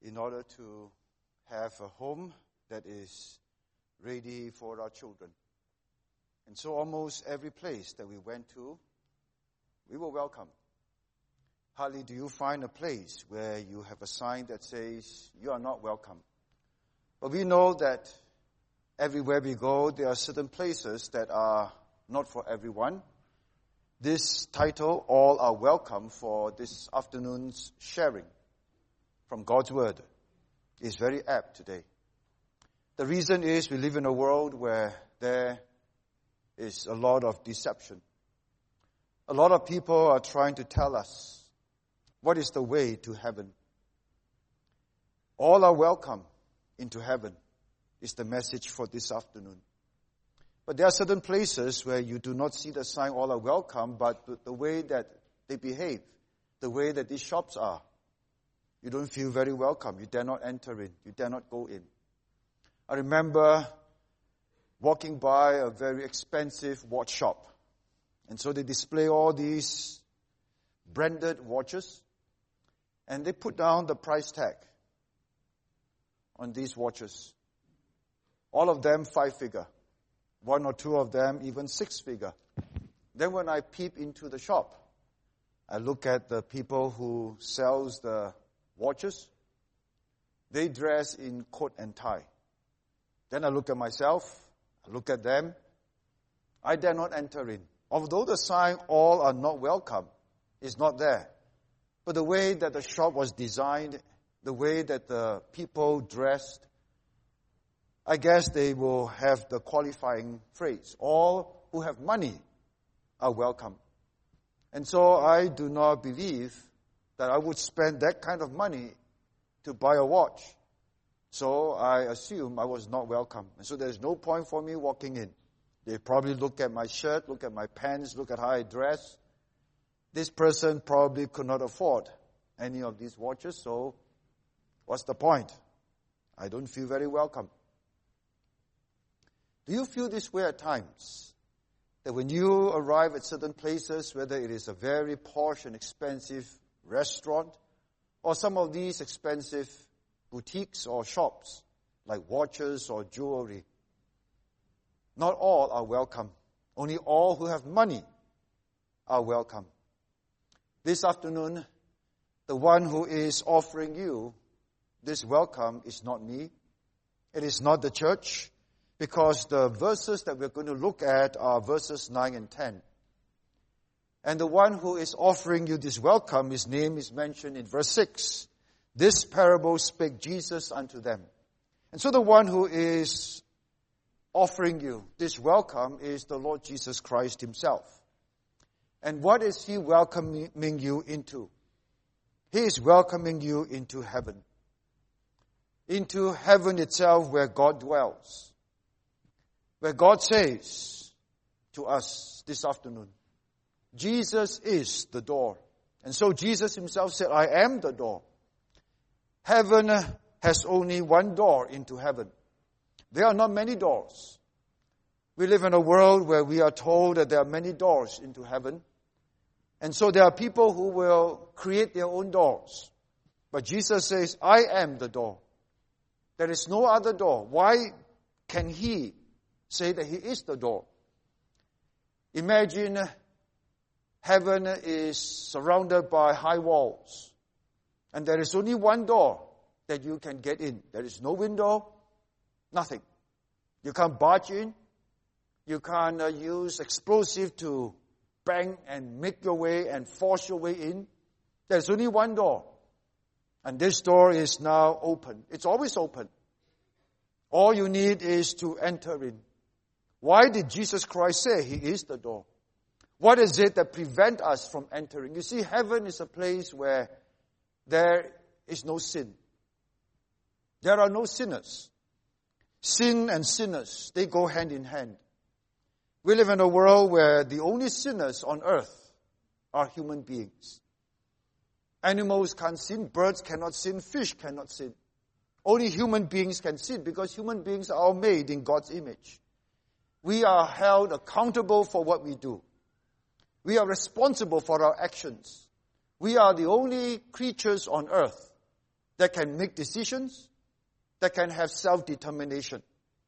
in order to have a home that is ready for our children. And so almost every place that we went to, we were welcome. Hardly do you find a place where you have a sign that says, you are not welcome. But we know that everywhere we go, there are certain places that are not for everyone. This title, All Are Welcome, for this afternoon's sharing from God's Word is very apt today. The reason is we live in a world where there is a lot of deception. A lot of people are trying to tell us what is the way to heaven. All are welcome into heaven is the message for this afternoon. But there are certain places where you do not see the sign, all are welcome, but the way that they behave, the way that these shops are, you don't feel very welcome. You dare not enter in. You dare not go in. I remember walking by a very expensive watch shop. And so they display all these branded watches, and they put down the price tag on these watches. All of them 5-figure. One or two of them even 6-figure. Then when I peep into the shop, I look at the people who sells the watches. They dress in coat and tie. Then I look at myself, I look at them. I dare not enter in. Although the sign, all are not welcome, is not there. But the way that the shop was designed, the way that the people dressed, I guess they will have the qualifying phrase, all who have money are welcome. And so I do not believe that I would spend that kind of money to buy a watch. So I assume I was not welcome. And so there's no point for me walking in. They probably look at my shirt, look at my pants, look at how I dress. This person probably could not afford any of these watches, so what's the point? I don't feel very welcome. Do you feel this way at times? That when you arrive at certain places, whether it is a very posh and expensive restaurant, or some of these expensive boutiques or shops, like watches or jewelry, not all are welcome. Only all who have money are welcome. This afternoon, the one who is offering you this welcome is not me. It is not the church, because the verses that we're going to look at are verses 9 and 10. And the one who is offering you this welcome, his name is mentioned in verse 6. This parable spake Jesus unto them. And so the one who is offering you this welcome is the Lord Jesus Christ himself. And what is he welcoming you into? He is welcoming you into heaven. Into heaven itself where God dwells. Where God says to us this afternoon, Jesus is the door. And so Jesus himself said, I am the door. Heaven has only one door into heaven. There are not many doors. We live in a world where we are told that there are many doors into heaven. And so there are people who will create their own doors. But Jesus says, I am the door. There is no other door. Why can he say that he is the door? Imagine heaven is surrounded by high walls. And there is only one door that you can get in. There is no window, nothing. You can't barge in. You can't use explosive to bang and make your way and force your way in. There's only one door. And this door is now open. It's always open. All you need is to enter in. Why did Jesus Christ say he is the door? What is it that prevents us from entering? You see, heaven is a place where there is no sin. There are no sinners. Sin and sinners, they go hand in hand. We live in a world where the only sinners on earth are human beings. Animals can't sin, birds cannot sin, fish cannot sin. Only human beings can sin because human beings are all made in God's image. We are held accountable for what we do. We are responsible for our actions. We are the only creatures on earth that can make decisions, that can have self-determination.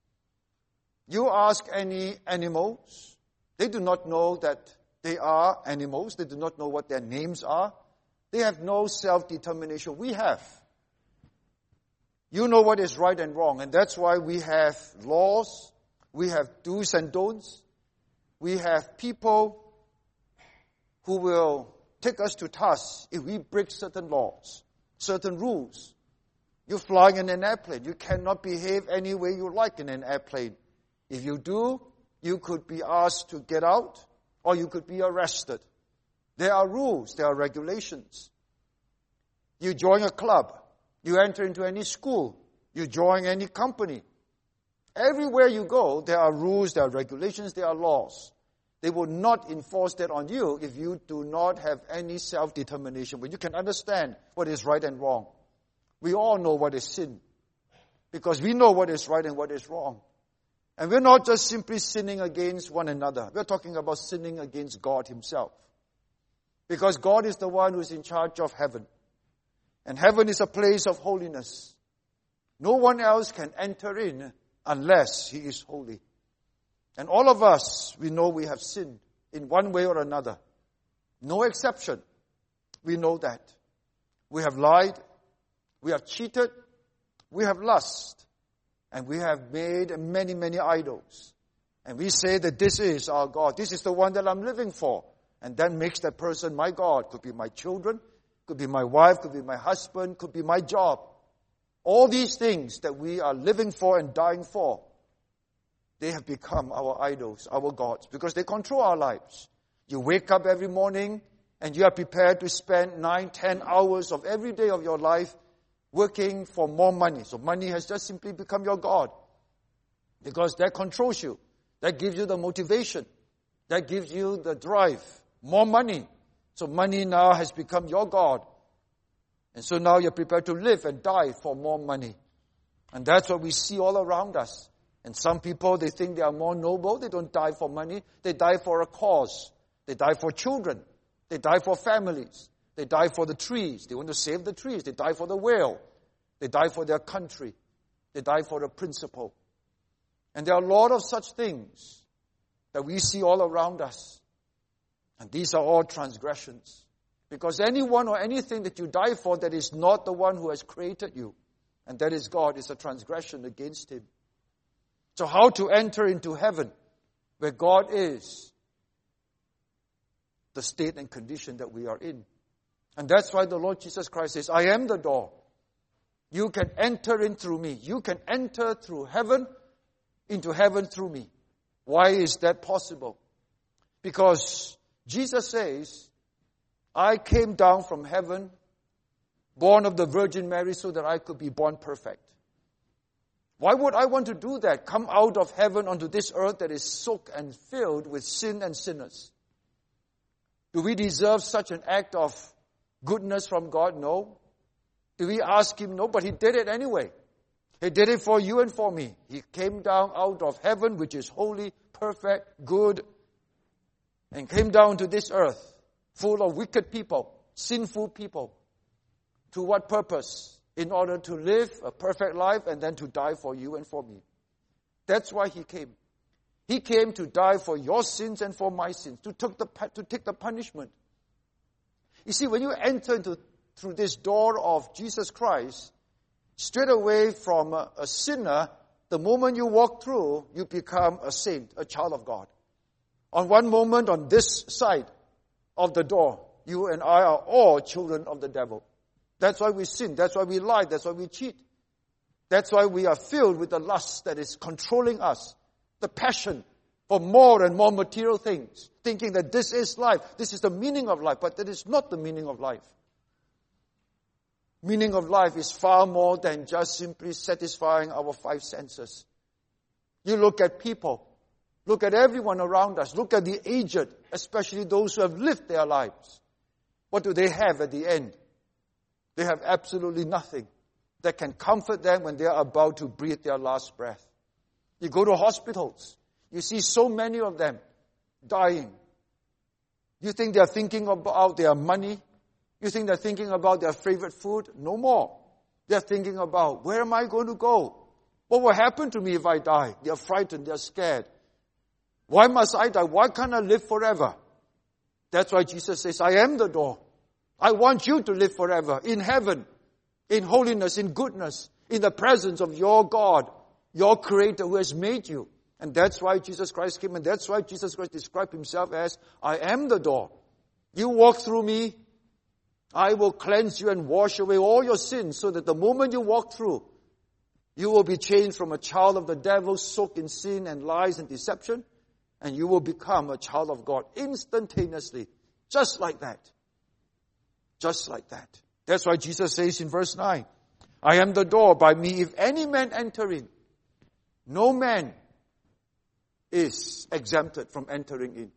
You ask any animals, they do not know that they are animals. They do not know what their names are. They have no self-determination. We have. You know what is right and wrong, and that's why we have laws, we have do's and don'ts, we have people who will take us to task if we break certain laws, certain rules. You're flying in an airplane. You cannot behave any way you like in an airplane. If you do, you could be asked to get out, or you could be arrested. There are rules, there are regulations. You join a club, you enter into any school, you join any company. Everywhere you go, there are rules, there are regulations, there are laws. They will not enforce that on you if you do not have any self-determination, where you can understand what is right and wrong. We all know what is sin, because we know what is right and what is wrong. And we're not just simply sinning against one another. We're talking about sinning against God himself. Because God is the one who is in charge of heaven. And heaven is a place of holiness. No one else can enter in unless he is holy. And all of us, we know we have sinned in one way or another. No exception. We know that. We have lied. We have cheated. We have lust. And we have made many, many idols. And we say that this is our God. This is the one that I'm living for. And that makes that person my God. Could be my children, could be my wife, could be my husband, could be my job. All these things that we are living for and dying for, they have become our idols, our gods, because they control our lives. You wake up every morning and you are prepared to spend 9, 10 hours of every day of your life working for more money. So money has just simply become your God, because that controls you. That gives you the motivation. That gives you the drive. More money. So money now has become your God. And so now you're prepared to live and die for more money. And that's what we see all around us. And some people, they think they are more noble. They don't die for money. They die for a cause. They die for children. They die for families. They die for the trees. They want to save the trees. They die for the whale. They die for their country. They die for the principle. And there are a lot of such things that we see all around us. And these are all transgressions. Because anyone or anything that you die for that is not the one who has created you, and that is God, is a transgression against him. So how to enter into heaven where God is? The state and condition that we are in. And that's why the Lord Jesus Christ says, I am the door. You can enter in through me. You can enter through heaven, into heaven through me. Why is that possible? Because Jesus says, I came down from heaven, born of the Virgin Mary, so that I could be born perfect. Why would I want to do that? Come out of heaven onto this earth that is soaked and filled with sin and sinners. Do we deserve such an act of goodness from God? No. Do we ask him? No, but he did it anyway. He did it for you and for me. He came down out of heaven, which is holy, perfect, good, and came down to this earth full of wicked people, sinful people. To what purpose? In order to live a perfect life and then to die for you and for me. That's why he came. He came to die for your sins and for my sins, to take the punishment. You see, when you enter through this door of Jesus Christ, straight away from a sinner, the moment you walk through, you become a saint, a child of God. On one moment, on this side of the door, you and I are all children of the devil. That's why we sin. That's why we lie. That's why we cheat. That's why we are filled with the lust that is controlling us. The passion for more and more material things. Thinking that this is life. This is the meaning of life. But that is not the meaning of life. Meaning of life is far more than just simply satisfying our five senses. You look at people. Look at everyone around us. Look at the aged, especially those who have lived their lives. What do they have at the end? They have absolutely nothing that can comfort them when they are about to breathe their last breath. You go to hospitals. You see so many of them dying. You think they are thinking about their money? You think they're thinking about their favorite food? No more. They're thinking about, where am I going to go? What will happen to me if I die? They're frightened. They're scared. Why must I die? Why can't I live forever? That's why Jesus says, I am the door. I want you to live forever in heaven, in holiness, in goodness, in the presence of your God, your Creator who has made you. And that's why Jesus Christ came, and that's why Jesus Christ described himself as, I am the door. You walk through me, I will cleanse you and wash away all your sins, so that the moment you walk through, you will be changed from a child of the devil, soaked in sin and lies and deception, and you will become a child of God instantaneously, just like that. Just like that. That's why Jesus says in verse 9, I am the door. By me, if any man enter in, no man is exempted from entering in.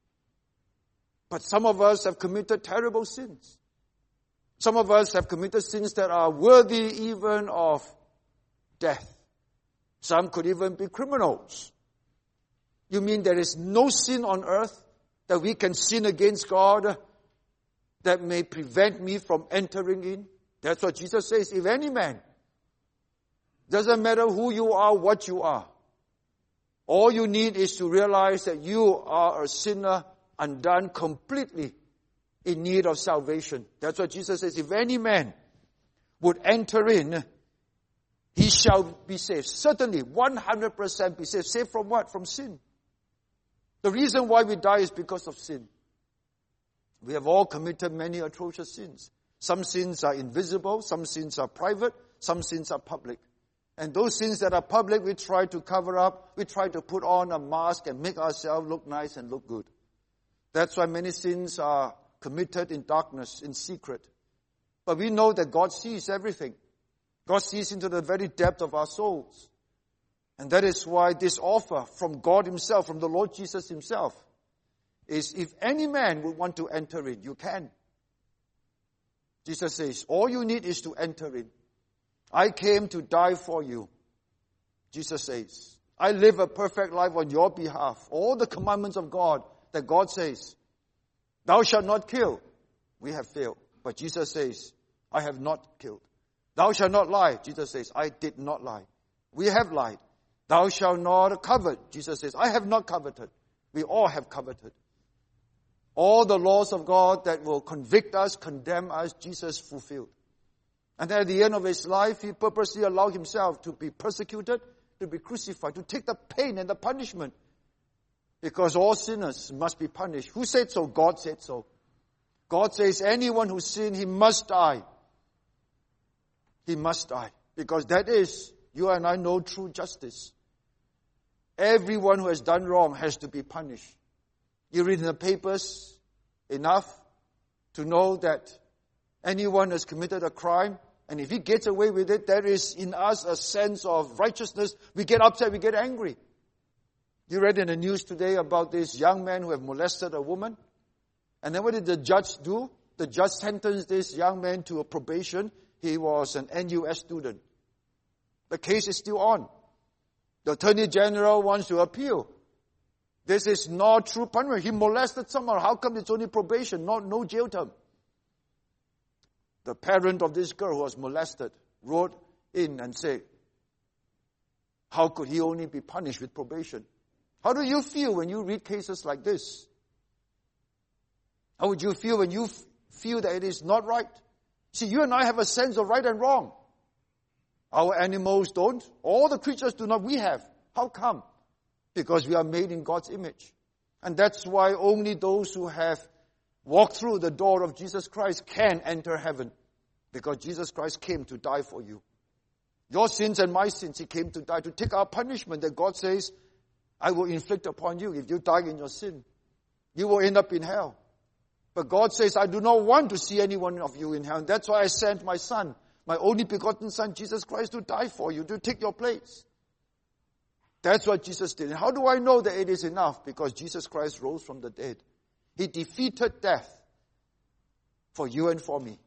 But some of us have committed terrible sins. Some of us have committed sins that are worthy even of death. Some could even be criminals. You mean there is no sin on earth that we can sin against God that may prevent me from entering in? That's what Jesus says. If any man, doesn't matter who you are, what you are, all you need is to realize that you are a sinner, undone, completely in need of salvation. That's what Jesus says. If any man would enter in, he shall be saved. Certainly, 100% be saved. Saved from what? From sin. The reason why we die is because of sin. We have all committed many atrocious sins. Some sins are invisible, some sins are private, some sins are public. And those sins that are public, we try to cover up, we try to put on a mask and make ourselves look nice and look good. That's why many sins are committed in darkness, in secret. But we know that God sees everything. God sees into the very depth of our souls. And that is why this offer from God himself, from the Lord Jesus himself, is if any man would want to enter in, you can. Jesus says, all you need is to enter in. I came to die for you. Jesus says, I live a perfect life on your behalf. All the commandments of God that God says, thou shalt not kill. We have failed. But Jesus says, I have not killed. Thou shalt not lie. Jesus says, I did not lie. We have lied. Thou shalt not covet. Jesus says, I have not coveted. We all have coveted. All the laws of God that will convict us, condemn us, Jesus fulfilled. And at the end of his life, he purposely allowed himself to be persecuted, to be crucified, to take the pain and the punishment. Because all sinners must be punished. Who said so? God said so. God says anyone who sins, he must die. He must die. Because that is, you and I know, true justice. Everyone who has done wrong has to be punished. You read in the papers enough to know that anyone has committed a crime, and if he gets away with it, there is in us a sense of righteousness. We get upset, we get angry. You read in the news today about this young man who had molested a woman. And then what did the judge do? The judge sentenced this young man to a probation. He was an NUS student. The case is still on. The Attorney General wants to appeal. This is not true punishment. He molested someone. How come it's only probation, no jail term? The parent of this girl who was molested wrote in and said, how could he only be punished with probation? How do you feel when you read cases like this? How would you feel when you feel that it is not right? See, you and I have a sense of right and wrong. Our animals don't. All the creatures do not. We have. How come? Because we are made in God's image. And that's why only those who have walked through the door of Jesus Christ can enter heaven. Because Jesus Christ came to die for you. Your sins and my sins, he came to die, to take our punishment that God says, I will inflict upon you if you die in your sin. You will end up in hell. But God says, I do not want to see any one of you in hell. And that's why I sent my son, my only begotten son, Jesus Christ, to die for you, to take your place. That's what Jesus did. And how do I know that it is enough? Because Jesus Christ rose from the dead. He defeated death for you and for me.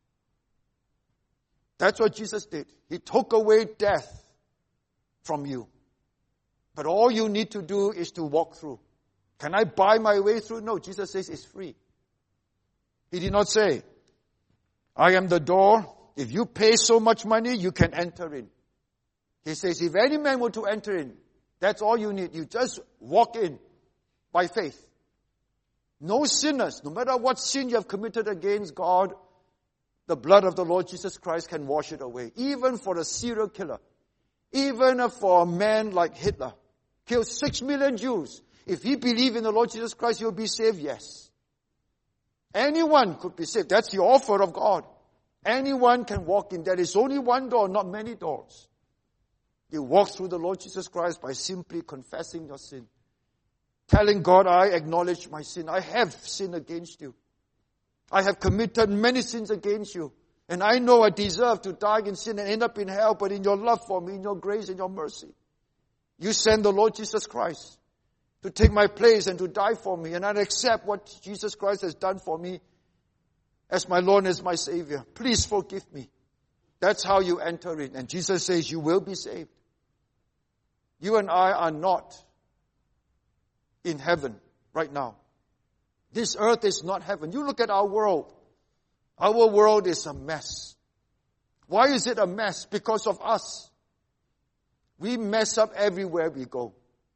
That's what Jesus did. He took away death from you. But all you need to do is to walk through. Can I buy my way through? No, Jesus says it's free. He did not say, I am the door. If you pay so much money, you can enter in. He says, if any man were to enter in, that's all you need. You just walk in by faith. No sinners, no matter what sin you have committed against God, the blood of the Lord Jesus Christ can wash it away. Even for a serial killer. Even for a man like Hitler. Killed 6 million Jews. If he believed in the Lord Jesus Christ, he'll be saved, yes. Anyone could be saved. That's the offer of God. Anyone can walk in. There is only one door, not many doors. You walk through the Lord Jesus Christ by simply confessing your sin. Telling God, I acknowledge my sin. I have sinned against you. I have committed many sins against you. And I know I deserve to die in sin and end up in hell, but in your love for me, in your grace and your mercy, you send the Lord Jesus Christ to take my place and to die for me. And I accept what Jesus Christ has done for me as my Lord and as my Savior. Please forgive me. That's how you enter in. And Jesus says you will be saved. You and I are not in heaven right now. This earth is not heaven. You look at our world. Our world is a mess. Why is it a mess? Because of us. We mess up everywhere we go.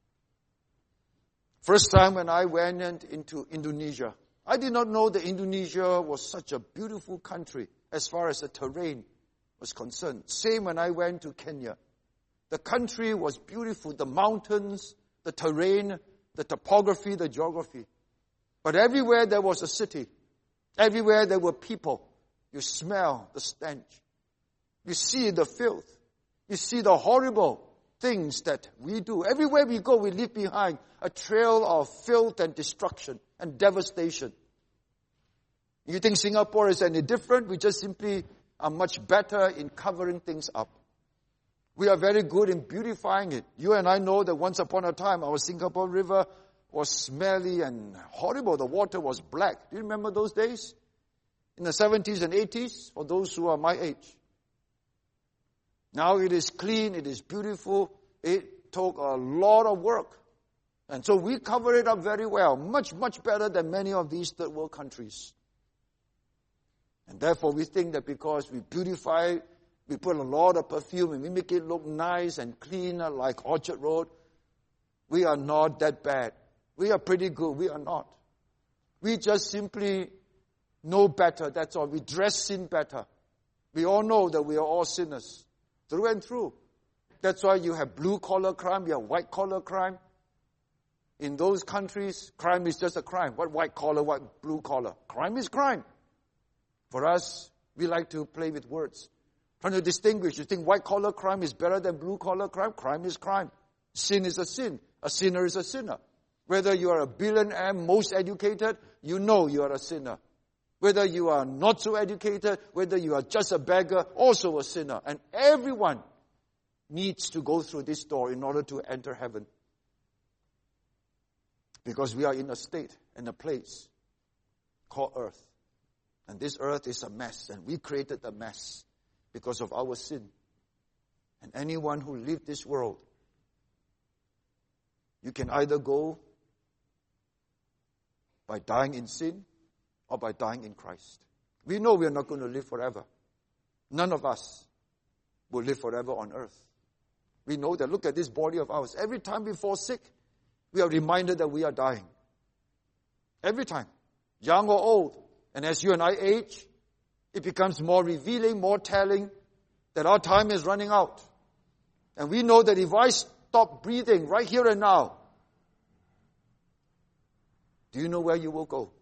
First time when I went into Indonesia, I did not know that Indonesia was such a beautiful country as far as the terrain was concerned. Same when I went to Kenya. The country was beautiful. The mountains, the terrain, the topography, the geography. But everywhere there was a city. Everywhere there were people. You smell the stench. You see the filth. You see the horrible things that we do. Everywhere we go, we leave behind a trail of filth and destruction and devastation. You think Singapore is any different? We just simply are much better in covering things up. We are very good in beautifying it. You and I know that once upon a time, our Singapore River was smelly and horrible. The water was black. Do you remember those days? In the 70s and 80s, for those who are my age. Now it is clean, it is beautiful. It took a lot of work. And so we cover it up very well. Much, much better than many of these third world countries. And therefore we think that because we beautify, we put a lot of perfume and we make it look nice and cleaner like Orchard Road, we are not that bad. We are pretty good. We are not. We just simply know better. That's all. We dress sin better. We all know that we are all sinners. Through and through. That's why you have blue-collar crime, you have white-collar crime. In those countries, crime is just a crime. What white-collar, what blue-collar? Crime is crime. For us, we like to play with words. Trying to distinguish. You think white-collar crime is better than blue-collar crime? Crime is crime. Sin is a sin. A sinner is a sinner. Whether you are a billionaire, most educated, you know you are a sinner. Whether you are not so educated, whether you are just a beggar, also a sinner. And everyone needs to go through this door in order to enter heaven. Because we are in a state and a place called earth. And this earth is a mess. And we created the mess because of our sin. And anyone who lived this world, you can either go by dying in sin or by dying in Christ. We know we are not going to live forever. None of us will live forever on earth. We know that. Look at this body of ours. Every time we fall sick, we are reminded that we are dying. Every time. Young or old. And as you and I age, it becomes more revealing, more telling that our time is running out. And we know that if I stop breathing right here and now, do you know where you will go?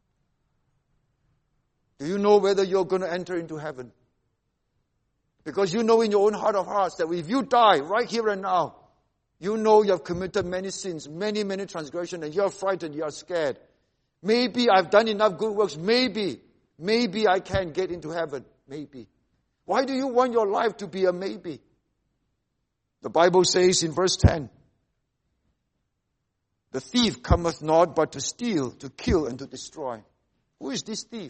Do you know whether you're going to enter into heaven? Because you know in your own heart of hearts that if you die right here and now, you know you have committed many sins, many, many transgressions, and you're frightened, you're scared. Maybe I've done enough good works. Maybe I can get into heaven. Maybe. Why do you want your life to be a maybe? The Bible says in verse 10, the thief cometh not but to steal, to kill, and to destroy. Who is this thief?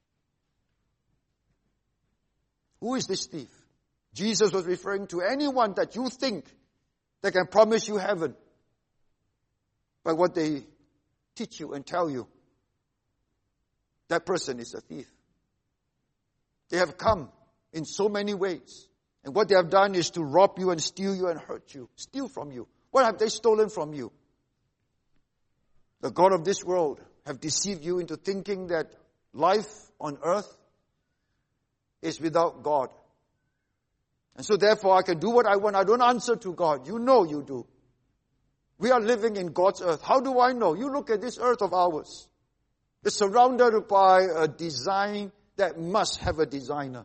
Who is this thief? Jesus was referring to anyone that you think that can promise you heaven by what they teach you and tell you. That person is a thief. They have come in so many ways. And what they have done is to rob you and steal you and hurt you, steal from you. What have they stolen from you? The God of this world have deceived you into thinking that life on earth is without God. And so therefore I can do what I want. I don't answer to God. You know you do. We are living in God's earth. How do I know? You look at this earth of ours. It's surrounded by a design that must have a designer.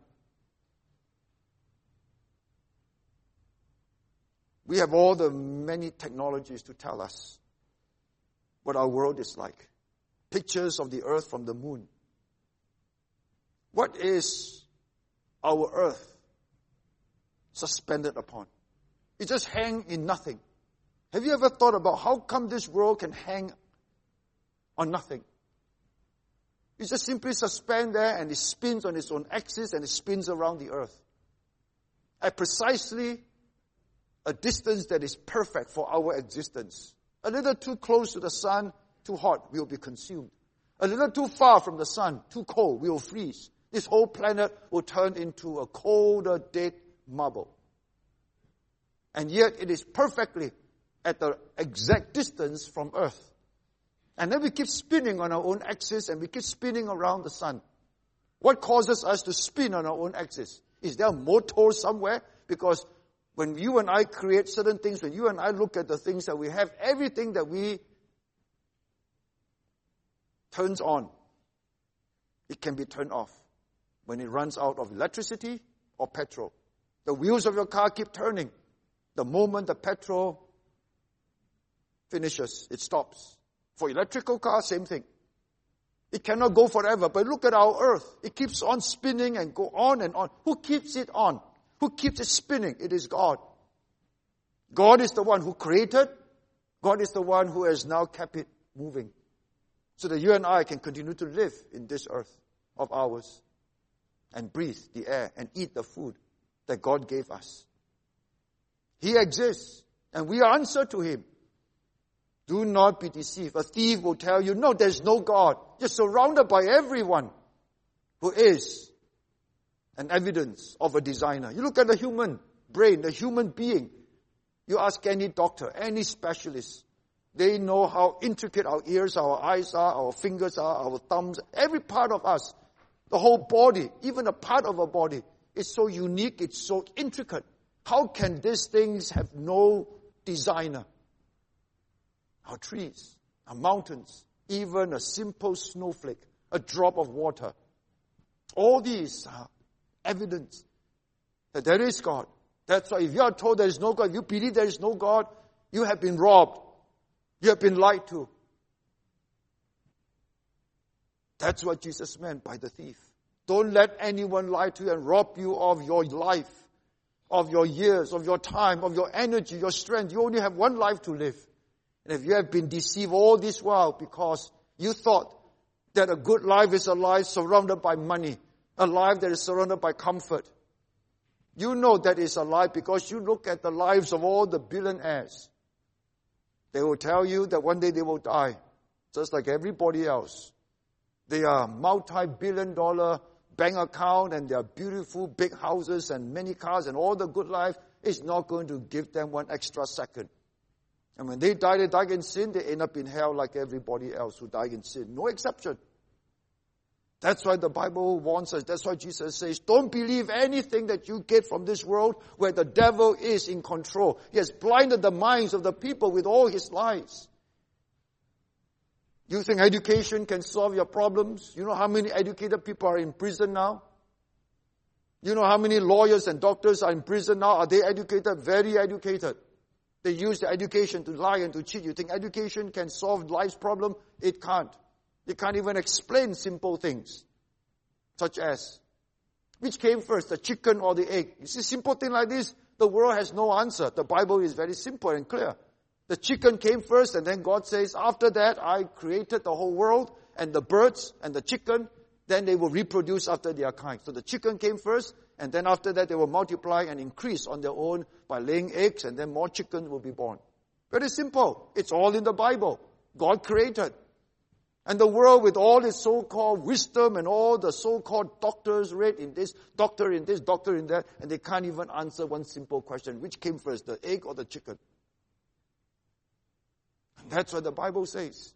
We have all the many technologies to tell us what our world is like. Pictures of the earth from the moon. What is our earth suspended upon? It just hangs in nothing. Have you ever thought about how come this world can hang on nothing? It just simply suspends there and it spins on its own axis and it spins around the earth. At precisely a distance that is perfect for our existence. A little too close to the sun, too hot, we will be consumed. A little too far from the sun, too cold, we will freeze. This whole planet will turn into a colder, dead marble. And yet it is perfectly at the exact distance from Earth. And then we keep spinning on our own axis and we keep spinning around the sun. What causes us to spin on our own axis? Is there a motor somewhere? Because when you and I create certain things, when you and I look at the things that we have, everything that we turns on, it can be turned off when it runs out of electricity or petrol. The wheels of your car keep turning. The moment the petrol finishes, it stops. For electrical cars, same thing. It cannot go forever. But look at our earth. It keeps on spinning and go on and on. Who keeps it on? Who keeps it spinning? It is God. God is the one who created. God is the one who has now kept it moving. So that you and I can continue to live in this earth of ours and breathe the air and eat the food that God gave us. He exists and we answer to Him. Do not be deceived. A thief will tell you, no, there's no God. You're surrounded by everyone who is an evidence of a designer. You look at the human brain, the human being. You ask any doctor, any specialist. They know how intricate our ears, our eyes are, our fingers are, our thumbs, every part of us. The whole body, even a part of our body, is so unique, it's so intricate. How can these things have no designer? Our trees, our mountains, even a simple snowflake, a drop of water. All these are evidence that there is God. That's why if you are told there is no God, if you believe there is no God, you have been robbed. You have been lied to. That's what Jesus meant by the thief. Don't let anyone lie to you and rob you of your life, of your years, of your time, of your energy, your strength. You only have one life to live. And if you have been deceived all this while because you thought that a good life is a life surrounded by money, a life that is surrounded by comfort, you know that is a lie because you look at the lives of all the billionaires. They will tell you that one day they will die, just like everybody else. They are multi-billion-dollar bank account and their beautiful big houses and many cars and all the good life is not going to give them one extra second. And when they die in sin, they end up in hell like everybody else who died in sin. No exception. That's why the Bible warns us. That's why Jesus says, don't believe anything that you get from this world where the devil is in control. He has blinded the minds of the people with all his lies. You think education can solve your problems? You know how many educated people are in prison now? You know how many lawyers and doctors are in prison now? Are they educated? Very educated. They use their education to lie and to cheat. You think education can solve life's problem? It can't. It can't even explain simple things. Such as, which came first, the chicken or the egg? You see, simple thing like this, the world has no answer. The Bible is very simple and clear. The chicken came first, and then God says, after that, I created the whole world, and the birds and the chicken, then they will reproduce after their kind. So the chicken came first, and then after that, they will multiply and increase on their own by laying eggs, and then more chickens will be born. Very simple. It's all in the Bible. God created. And the world with all its so-called wisdom and all the so-called doctors read in this, doctor in this, doctor in that, and they can't even answer one simple question. Which came first, the egg or the chicken? And that's what the Bible says.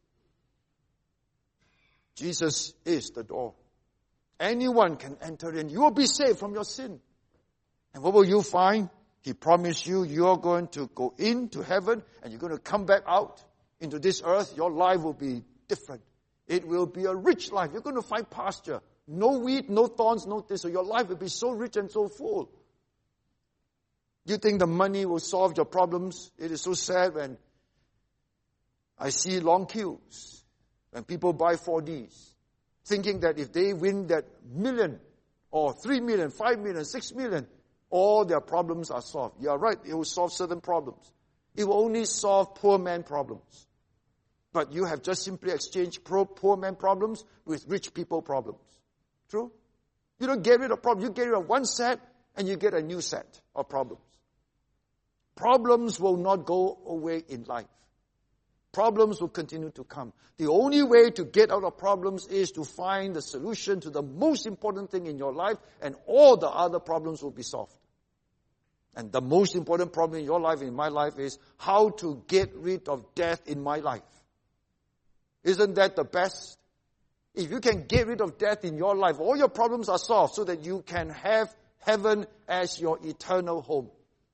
Jesus is the door. Anyone can enter in. You will be saved from your sin. And what will you find? He promised you, you're going to go into heaven and you're going to come back out into this earth. Your life will be different. It will be a rich life. You're going to find pasture. No weed, no thorns, no this. So your life will be so rich and so full. You think the money will solve your problems? It is so sad when I see long queues when people buy 4Ds, thinking that if they win that million or 3 million, 5 million, 6 million, all their problems are solved. You are right, it will solve certain problems. It will only solve poor man problems. But you have just simply exchanged poor man problems with rich people problems. True? You don't get rid of problems. You get rid of one set and you get a new set of problems. Problems will not go away in life. Problems will continue to come. The only way to get out of problems is to find the solution to the most important thing in your life, and all the other problems will be solved. And the most important problem in your life, in my life, is how to get rid of death in my life. Isn't that the best? If you can get rid of death in your life, all your problems are solved so that you can have heaven as your eternal home.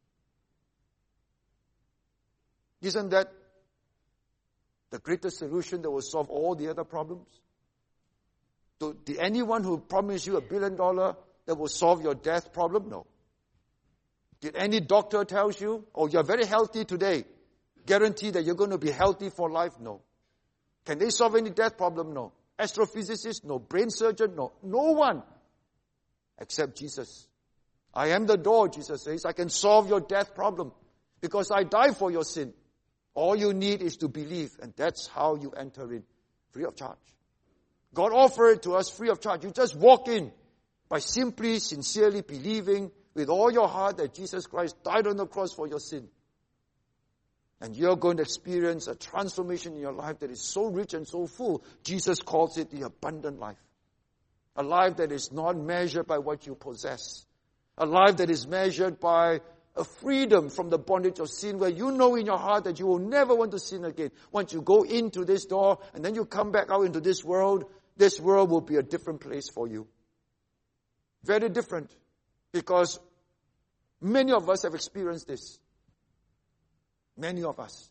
Isn't that the greatest solution that will solve all the other problems? Did anyone who promised you $1 billion that will solve your death problem? No. Did any doctor tell you, oh, you're very healthy today, guarantee that you're going to be healthy for life? No. Can they solve any death problem? No. Astrophysicist? No. Brain surgeon? No. No one except Jesus. I am the door, Jesus says. I can solve your death problem because I died for your sin. All you need is to believe, and that's how you enter in, free of charge. God offered it to us free of charge. You just walk in by simply, sincerely believing with all your heart that Jesus Christ died on the cross for your sin. And you're going to experience a transformation in your life that is so rich and so full. Jesus calls it the abundant life. A life that is not measured by what you possess. A life that is measured by a freedom from the bondage of sin, where you know in your heart that you will never want to sin again. Once you go into this door and then you come back out into this world will be a different place for you. Very different. Because many of us have experienced this. Many of us.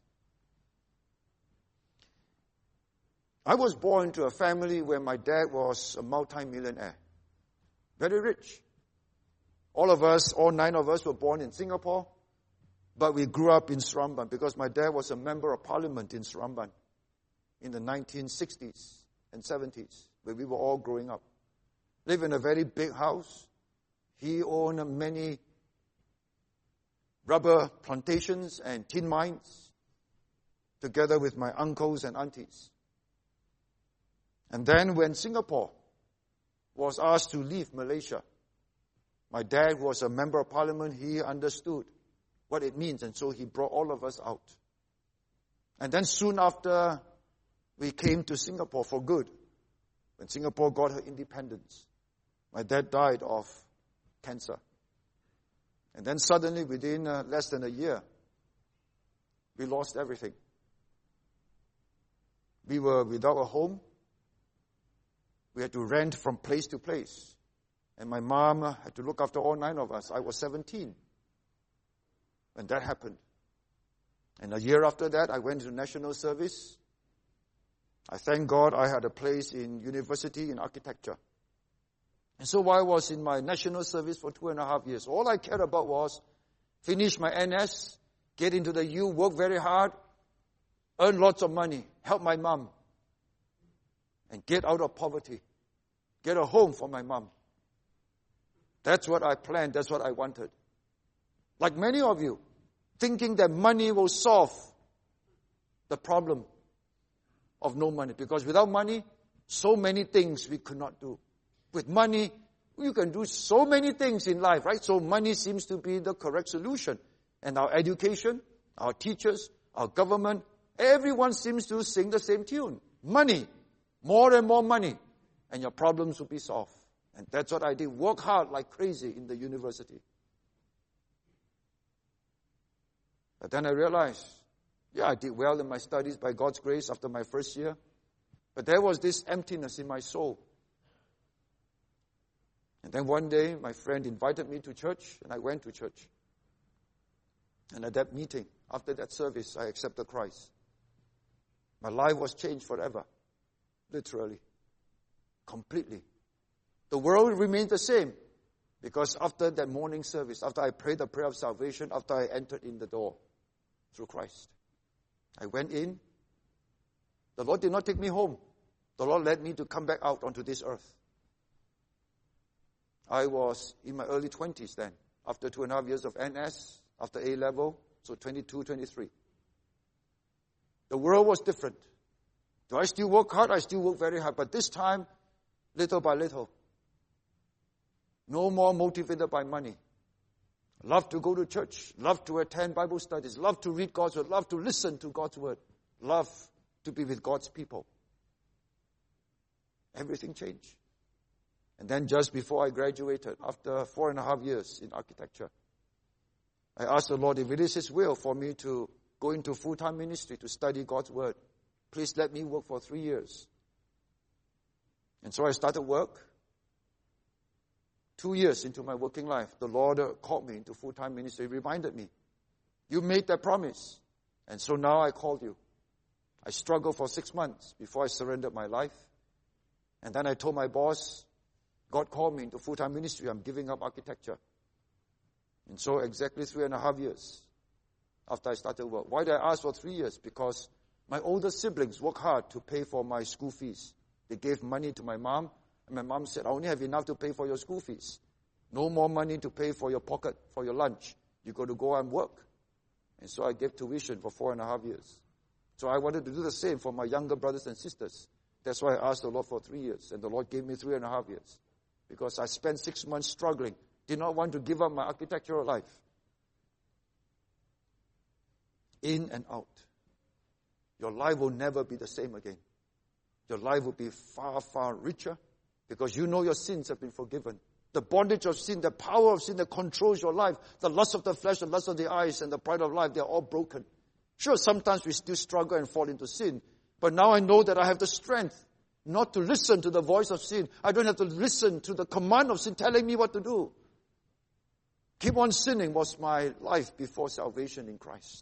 I was born into a family where my dad was a multi-millionaire. Very rich. All of us, all 9 of us were born in Singapore, but we grew up in Seremban because my dad was a member of parliament in Seremban in the 1960s and 70s, where we were all growing up. Lived in a very big house. He owned many rubber plantations and tin mines, together with my uncles and aunties. And then when Singapore was asked to leave Malaysia, my dad was a member of parliament. He understood what it means, and so he brought all of us out. And then soon after, we came to Singapore for good. When Singapore got her independence, my dad died of cancer. And then suddenly, within less than a year, we lost everything. We were without a home. We had to rent from place to place. And my mom had to look after all 9 of us. I was 17 when that happened. And a year after that, I went to national service. I thank God I had a place in university in architecture. And so while I was in my national service for 2.5 years, all I cared about was finish my NS, get into the U, work very hard, earn lots of money, help my mom, and get out of poverty, get a home for my mom. That's what I planned. That's what I wanted. Like many of you, thinking that money will solve the problem of no money. Because without money, so many things we could not do. With money, you can do so many things in life, right? So money seems to be the correct solution. And our education, our teachers, our government, everyone seems to sing the same tune. Money. More and more money, and your problems will be solved. And that's what I did. Work hard like crazy in the university. But then I realized, I did well in my studies by God's grace after my first year. But there was this emptiness in my soul. And then one day, my friend invited me to church, and I went to church. And at that meeting, after that service, I accepted Christ. My life was changed forever. Literally. Completely. The world remained the same. Because after that morning service, after I prayed the prayer of salvation, after I entered in the door through Christ, I went in. The Lord did not take me home. The Lord led me to come back out onto this earth. I was in my early 20s then, after 2.5 years of NS, after A-level, so 22, 23. The world was different. Do I still work hard? I still work very hard. But this time, little by little. No more motivated by money. Love to go to church. Love to attend Bible studies. Love to read God's word. Love to listen to God's word. Love to be with God's people. Everything changed. And then just before I graduated, after 4.5 years in architecture, I asked the Lord, if it is His will for me to go into full-time ministry to study God's word, please let me work for 3 years. And so I started work. 2 years into my working life, the Lord called me into full-time ministry. He reminded me, you made that promise. And so now I called you. I struggled for 6 months before I surrendered my life. And then I told my boss, God called me into full-time ministry. I'm giving up architecture. And so exactly 3.5 years after I started work. Why did I ask for 3 years? Because my older siblings worked hard to pay for my school fees. They gave money to my mom. And my mom said, I only have enough to pay for your school fees. No more money to pay for your pocket, for your lunch. You got to go and work. And so I gave tuition for 4.5 years. So I wanted to do the same for my younger brothers and sisters. That's why I asked the Lord for 3 years. And the Lord gave me 3.5 years. Because I spent 6 months struggling. Did not want to give up my architectural life. In and out. Your life will never be the same again. Your life will be far, far richer. Because you know your sins have been forgiven. The bondage of sin, the power of sin that controls your life, the lust of the flesh, the lust of the eyes, and the pride of life, they're all broken. Sure, sometimes we still struggle and fall into sin. But now I know that I have the strength not to listen to the voice of sin. I don't have to listen to the command of sin telling me what to do. Keep on sinning was my life before salvation in Christ.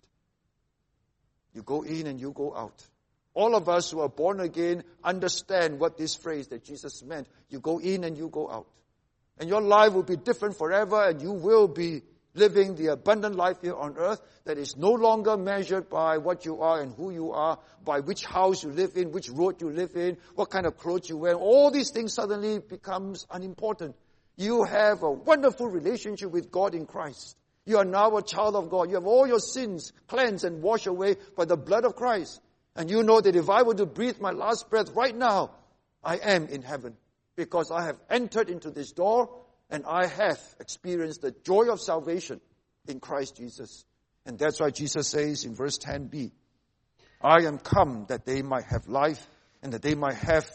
You go in and you go out. All of us who are born again understand what this phrase that Jesus meant. You go in and you go out. And your life will be different forever, and you will be living the abundant life here on earth that is no longer measured by what you are and who you are, by which house you live in, which road you live in, what kind of clothes you wear. All these things suddenly becomes unimportant. You have a wonderful relationship with God in Christ. You are now a child of God. You have all your sins cleansed and washed away by the blood of Christ. And you know that if I were to breathe my last breath right now, I am in heaven. Because I have entered into this door and I have experienced the joy of salvation in Christ Jesus. And that's why Jesus says in verse 10b, I am come that they might have life and that they might have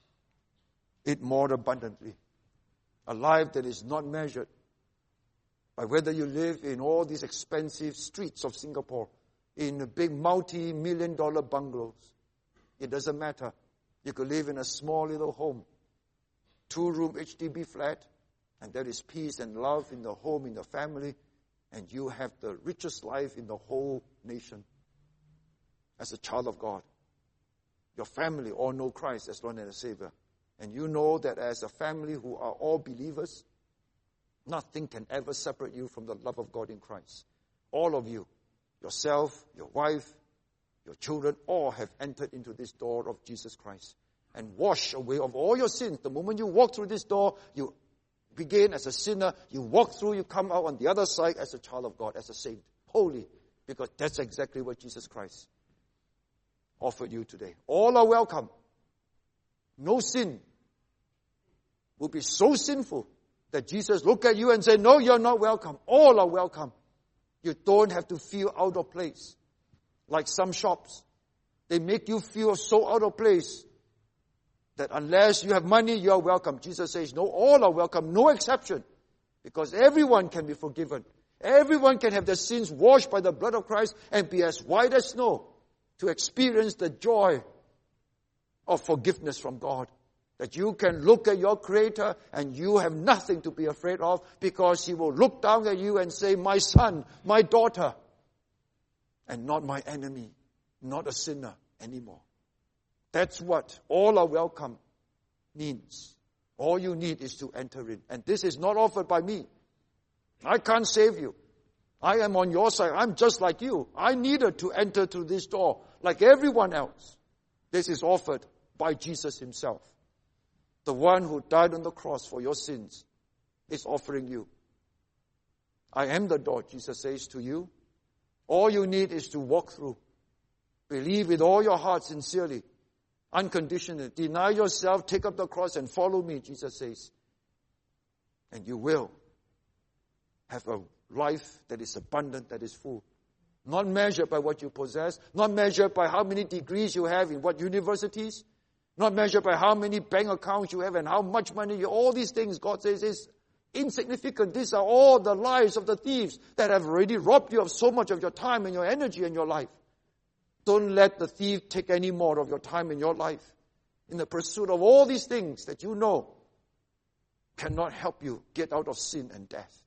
it more abundantly. A life that is not measured by whether you live in all these expensive streets of Singapore, in big multi-million-dollar bungalows. It doesn't matter. You could live in a small little home, 2-room HDB flat, and there is peace and love in the home, in the family, and you have the richest life in the whole nation as a child of God. Your family all know Christ as Lord and Savior. And you know that as a family who are all believers, nothing can ever separate you from the love of God in Christ. All of you, yourself, your wife, your children, all have entered into this door of Jesus Christ and washed away of all your sins. The moment you walk through this door, you begin as a sinner, you walk through, you come out on the other side as a child of God, as a saint, holy, because that's exactly what Jesus Christ offered you today. All are welcome. No sin will be so sinful that Jesus look at you and say, no, you're not welcome. All are welcome. You don't have to feel out of place. Like some shops, they make you feel so out of place. that unless you have money, you are welcome. Jesus says, no, all are welcome, no exception. Because everyone can be forgiven. Everyone can have their sins washed by the blood of Christ and be as white as snow to experience the joy of forgiveness from God. That you can look at your Creator and you have nothing to be afraid of because He will look down at you and say, my son, my daughter, and not my enemy, not a sinner anymore. That's what all are welcome means. All you need is to enter in. And this is not offered by me. I can't save you. I am on your side. I'm just like you. I needed to enter through this door like everyone else. This is offered by Jesus Himself. The one who died on the cross for your sins is offering you. I am the door, Jesus says to you. All you need is to walk through. Believe with all your heart sincerely, unconditionally. Deny yourself, take up the cross and follow me, Jesus says. And you will have a life that is abundant, that is full. Not measured by what you possess, not measured by how many degrees you have in what universities, not measured by how many bank accounts you have and how much money you have. All these things, God says, is insignificant. These are all the lives of the thieves that have already robbed you of so much of your time and your energy and your life. Don't let the thief take any more of your time and your life in the pursuit of all these things that you know cannot help you get out of sin and death.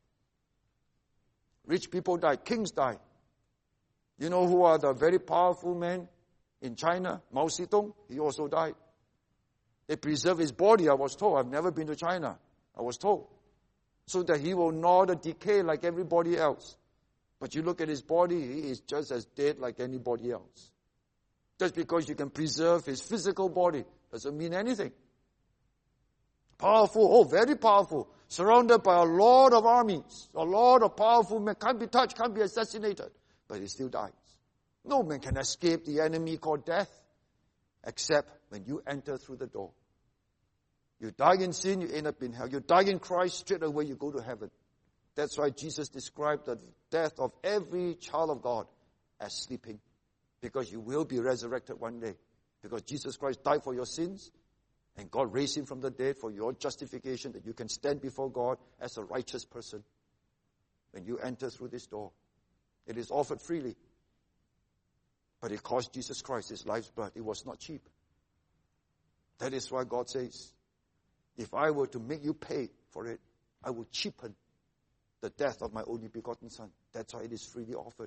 Rich people die. Kings die. You know who are the very powerful men in China? Mao Zedong. He also died. They preserve his body, I was told. I've never been to China. I was told. So that he will not decay like everybody else. But you look at his body, he is just as dead like anybody else. Just because you can preserve his physical body doesn't mean anything. Powerful, oh, very powerful. Surrounded by a lot of armies, a lot of powerful men, can't be touched, can't be assassinated. But he still dies. No man can escape the enemy called death, except when you enter through the door. You die in sin, you end up in hell. You die in Christ, straight away you go to heaven. That's why Jesus described the death of every child of God as sleeping. Because you will be resurrected one day. Because Jesus Christ died for your sins, and God raised Him from the dead for your justification, that you can stand before God as a righteous person. When you enter through this door, it is offered freely. But it cost Jesus Christ His life's blood. It was not cheap. That is why God says, if I were to make you pay for it, I would cheapen the death of my only begotten Son. That's why it is freely offered.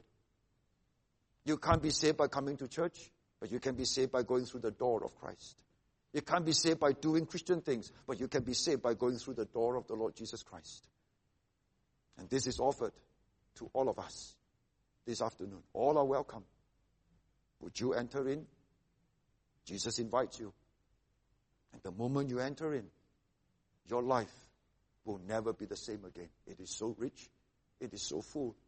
You can't be saved by coming to church, but you can be saved by going through the door of Christ. You can't be saved by doing Christian things, but you can be saved by going through the door of the Lord Jesus Christ. And this is offered to all of us this afternoon. All are welcome. Would you enter in? Jesus invites you. And the moment you enter in, your life will never be the same again. It is so rich. It is so full.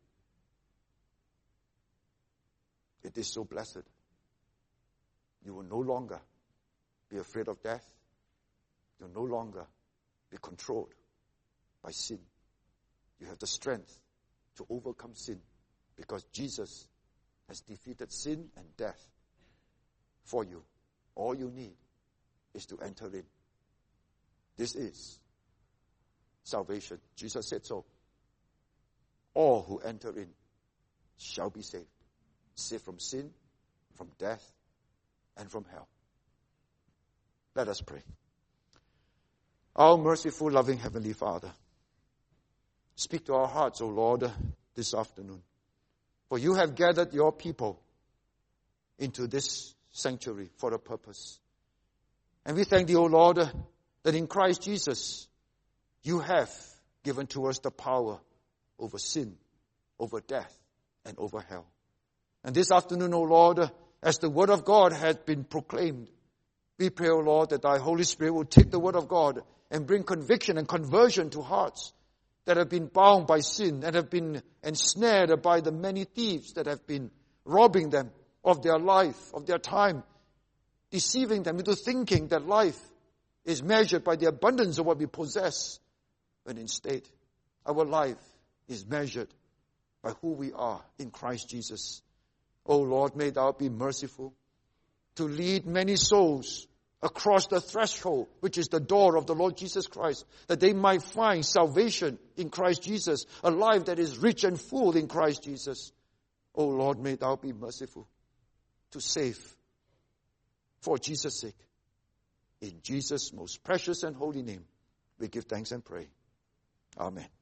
It is so blessed. You will no longer be afraid of death. You will no longer be controlled by sin. You have the strength to overcome sin because Jesus has defeated sin and death for you. All you need is to enter in. This is salvation. Jesus said so. All who enter in shall be saved. Saved from sin, from death, and from hell. Let us pray. Our merciful, loving Heavenly Father, speak to our hearts, O Lord, this afternoon. For you have gathered your people into this sanctuary for a purpose. And we thank thee, O Lord, that in Christ Jesus, you have given to us the power over sin, over death, and over hell. And this afternoon, O Lord, as the word of God has been proclaimed, we pray, O Lord, that thy Holy Spirit will take the word of God and bring conviction and conversion to hearts that have been bound by sin and have been ensnared by the many thieves that have been robbing them of their life, of their time, deceiving them into thinking that life is measured by the abundance of what we possess, when instead our life is measured by who we are in Christ Jesus. O Lord, may thou be merciful to lead many souls across the threshold, which is the door of the Lord Jesus Christ, that they might find salvation in Christ Jesus, a life that is rich and full in Christ Jesus. Oh Lord, may thou be merciful to save for Jesus' sake. In Jesus' most precious and holy name, we give thanks and pray. Amen.